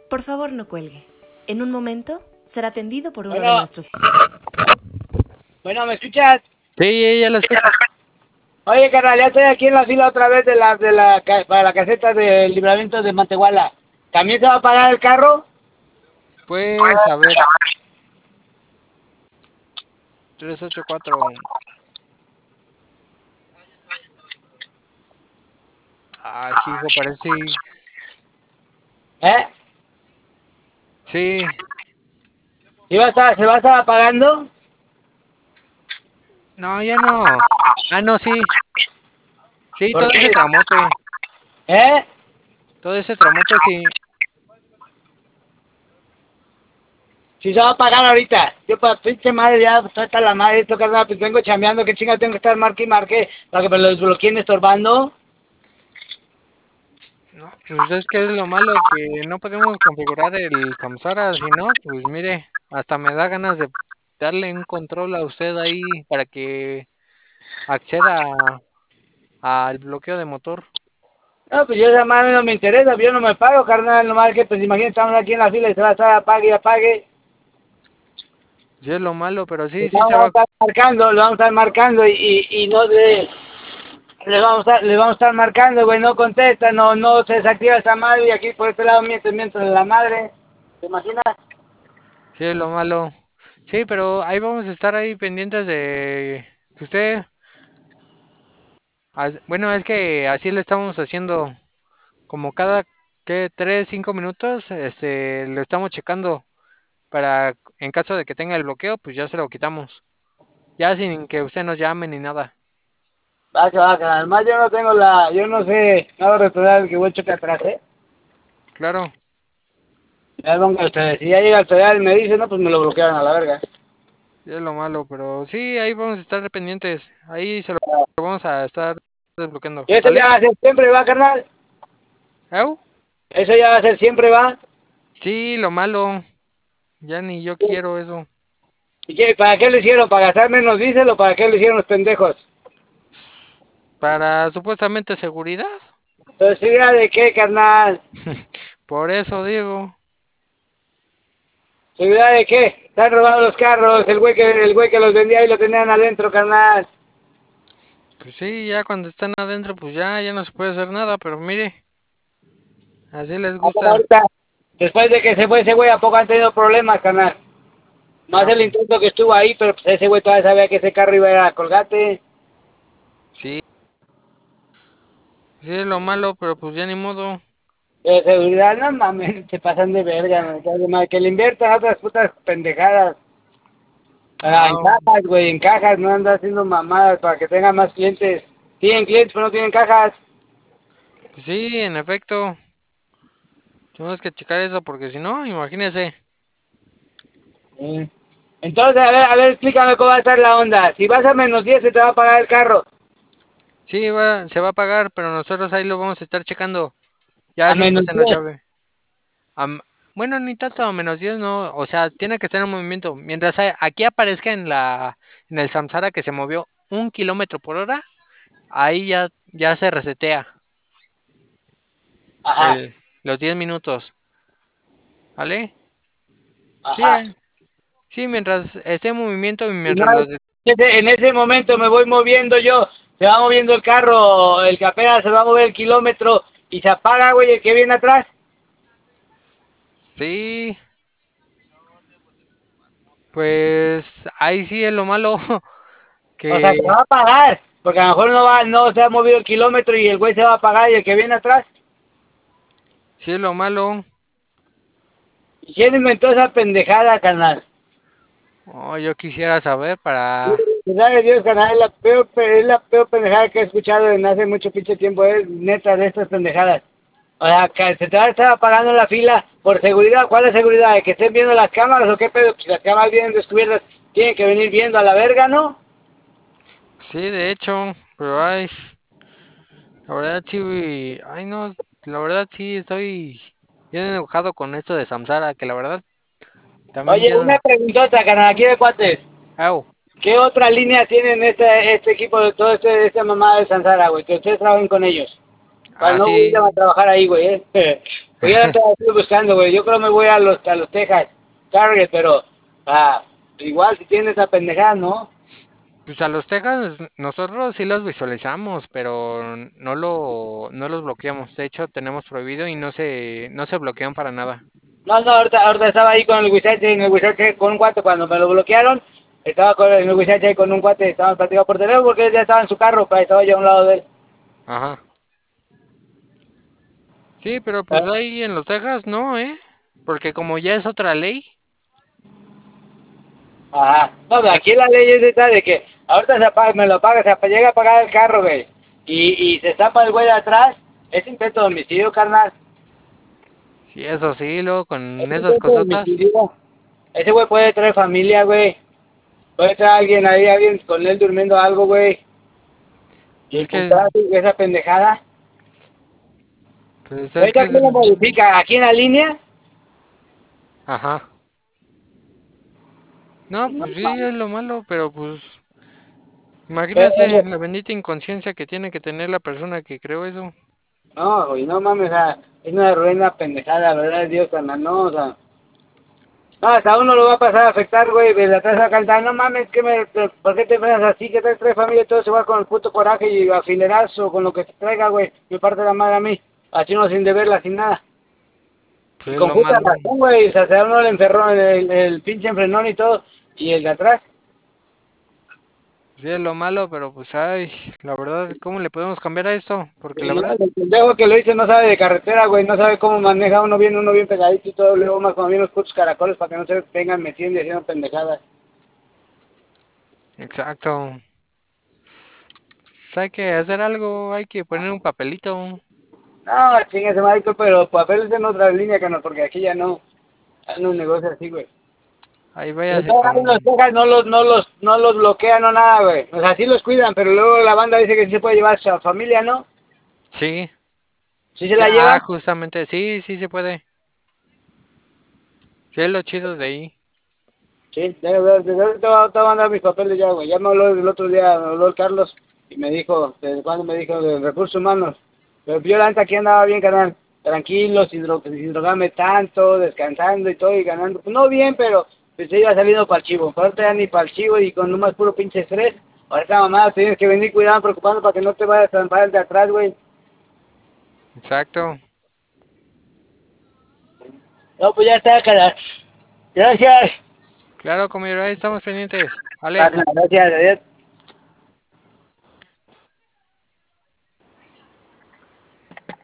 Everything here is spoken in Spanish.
Por favor, no cuelgue. En un momento será atendido por uno de Bueno, nuestros... ¿me escuchas? Sí, ya lo escucho. Oye, carnal, ya estoy aquí en la fila otra vez para la caseta del libramiento de Matehuala. ¿También se va a pagar el carro? Pues, a ver. 384. Ah, hijo, parece. ¿Eh? Sí. ¿Se va a estar pagando? No, ya no. Ah, no, sí. Sí, ¿Por todo qué? ese tramote. ¿Eh? Todo ese tramote, sí. Si se va a pagar ahorita. Yo para pinche madre ya, está la madre esto, carnal, pues vengo chambeando, que chinga tengo que estar marque y marque para que me lo desbloqueen estorbando. No, pues es que es lo malo que no podemos configurar el Samsara, si no, pues mire, hasta me da ganas de darle un control a usted ahí para que acceda al bloqueo de motor. No, pues yo esa madre no me interesa, yo no me pago, carnal, nomás que pues imagínate, estamos aquí en la fila y se va a estar apague y apague. Sí es lo malo, pero sí, Pues sí se vamos a va. estar marcando, lo vamos a estar marcando y no sé, le vamos a estar marcando, güey, no contesta, no se desactiva esa madre y aquí por este lado mientras la madre, ¿te imaginas? Sí es lo malo. Sí, pero ahí vamos a estar ahí pendientes de que usted. Bueno, es que así lo estamos haciendo como cada que 3, 5 minutos, lo estamos checando para en caso de que tenga el bloqueo, pues ya se lo quitamos. Ya sin que usted nos llame ni nada. Va, carnal, además yo no sé, nada retornar el que voy a chocar atrás, ¿eh? Claro, Ya ponga ustedes, si ya llega el federal y me dice, no, pues me lo bloquearon a la verga. sí es lo malo, pero sí, ahí vamos a estar pendientes. Ahí se lo vamos a estar desbloqueando. Y eso ya ¿Sale? va a ser siempre, va, carnal. ¿Eu? Eso ya va a ser siempre, va. Sí, lo malo. Ya ni yo quiero eso. ¿Y para qué lo hicieron? ¿Para gastar menos diésel o para qué lo hicieron los pendejos? Para supuestamente seguridad. Entonces, ¿seguridad de qué, carnal? Por eso digo. ¿Seguridad de qué? Están robando los carros, el güey que los vendía y lo tenían adentro, carnal. Pues sí, ya cuando están adentro, pues ya no se puede hacer nada, pero mire, así les Ah, pues gusta. ahorita, después de que se fue ese güey, ¿a poco han tenido problemas, carnal? Más No, el pues intento que estuvo ahí, pero pues ese güey todavía sabía que ese carro iba a ir a Colgate. sí, sí es lo malo, pero pues ya ni modo. De seguridad, no mames, se pasan de verga, me cae de madre. Que le inviertan a otras putas pendejadas. En No, cajas, güey, en cajas, no anda haciendo mamadas para que tengan más clientes. Tienen clientes, pero no tienen cajas. pues sí, en efecto, tenemos que checar eso porque si no, imagínese. Eh, Entonces, a ver, explícame cómo va a estar la onda. Si vas a menos 10 se te va a pagar el carro. Sí, se va a pagar, pero nosotros ahí lo vamos a estar checando. A Ya sin que menos se nos 10. llave. Am- bueno, ni tanto a -10, no. O sea, tiene que estar en movimiento. Mientras aquí aparezca en el Samsara que se movió 1 km/h, ahí ya se resetea Ajá, los 10 minutos. ¿Vale? Sí, ajá. sí, mientras esté en movimiento y Y no, mientras los... en ese momento me voy moviendo yo. Se va moviendo el carro, el que apenas se va a mover el kilómetro y se apaga, güey, el que viene atrás. Sí, pues ahí sí es lo malo. O sea, se Que va a apagar. Porque a lo mejor no se ha movido el kilómetro y el güey se va a apagar y el que viene atrás. sí es lo malo. ¿Y quién inventó esa pendejada, carnal? Oh, yo quisiera saber para... Sabe Dios, carnal, es la peor pendejada que he escuchado en hace mucho pinche tiempo, es neta de estas pendejadas. O sea, que se te va a estar apagando la fila por seguridad. ¿Cuál es seguridad? ¿De que estén viendo las cámaras o qué pedo? Si las cámaras vienen descubiertas, tienen que venir viendo a la verga, ¿no? Sí, de hecho, pero ay, la verdad sí, ay no, la verdad sí estoy bien enojado con esto de Samsara, que la verdad también Oye, una ya... preguntota, carnal, aquí de cuates. Au, ¿Qué otra línea tienen este equipo de todo esta mamada de Sansara, güey? Que ustedes trabajen con ellos. Para no ir así, a trabajar ahí, güey, ¿eh? Pues yo la estoy buscando, güey. Yo creo que me voy a los Texas Target, pero igual si tiene esa pendejada, ¿no? Pues a los Texas nosotros sí los visualizamos, pero no los bloqueamos. De hecho, tenemos prohibido y no se bloquean para nada. No, no, ahorita estaba ahí con el Huizache, en el Huizache con un cuate cuando me lo bloquearon. Estaba con el Huizache ahí con un cuate, estaban platicando por teléfono porque él ya estaba en su carro, pero estaba yo a un lado de él. Ajá. Sí, pero pues ¿Ah? ahí en los Texas no, ¿eh? Porque como ya es otra ley. Ajá. No, pero aquí la ley es esta de que ahorita se apaga, me lo paga, llega a pagar el carro, güey. Y se tapa el güey de atrás, es intento de homicidio, carnal. Sí, eso sí, luego con Es esas intento de cosotas. homicidio. Ese güey puede traer familia, güey. Puede traer a alguien ahí, alguien con él durmiendo algo, güey. Y Es que, imputar esa pendejada. pues es Ahorita, que, ¿quién lo modifica? ¿Aquí en la línea? ajá. No, No, pues sí, es lo malo, pero pues, imagínate pero, la bendita inconsciencia que tiene que tener la persona que creó eso. no, güey, no mames, o sea, es una ruina pendejada, la verdad de Dios, carnal, no, o sea, no, hasta uno lo va a pasar a afectar, güey, de atrás a cantar, no mames, ¿por qué te enfrentas así? Que traes familia y todo se va con el puto coraje y afilerazo, con lo que se traiga, güey, me parte la madre a mí, así no sin deberla, sin nada, y Pues es con lo justa malo. razón, güey, o sea, se da uno le enferró el pinche enfrenón y todo, y el de atrás. Sí, es lo malo, pero pues, ay, la verdad, ¿cómo le podemos cambiar a esto? Porque la Y no, verdad, el pendejo que lo hizo no sabe de carretera, güey, no sabe cómo maneja uno bien pegadito y todo, luego más cuando vienen los putos caracoles para que no se vengan metiendo y haciendo pendejadas. exacto. Pues hay que hacer algo, hay que poner un papelito. No, chingue Michael, pero papeles en otra línea, carnal, porque aquí ya no, hay un negocio así, güey. Ahí Pero váyase todavía los con... Texas no los bloquean o nada, güey. O sea, sí los cuidan, pero luego la banda dice que sí se puede llevar a su familia, ¿no? Sí, ¿Sí se sí, la llevan? justamente, sí, sí se puede. Sí, es lo chido de ahí. Sí, te voy a mandar mis papeles ya, güey. Ya me habló el otro día, me habló el Carlos y me dijo, ¿desde cuándo me dijo? De recursos humanos. Pero yo la neta aquí andaba bien, carnal. Tranquilo, sin drogarme tanto, descansando y todo y ganando. Pues no bien, pero pues se iba saliendo para el chivo. Pero ahorita ya ni para el chivo y con nomás puro pinche estrés. Ahorita mamá, tienes que venir cuidando, preocupando para que no te vayas a trampar el de atrás, güey. Exacto. No, pues ya está, carnal. Gracias. Claro, como ahí estamos pendientes. Vale. Gracias, adiós.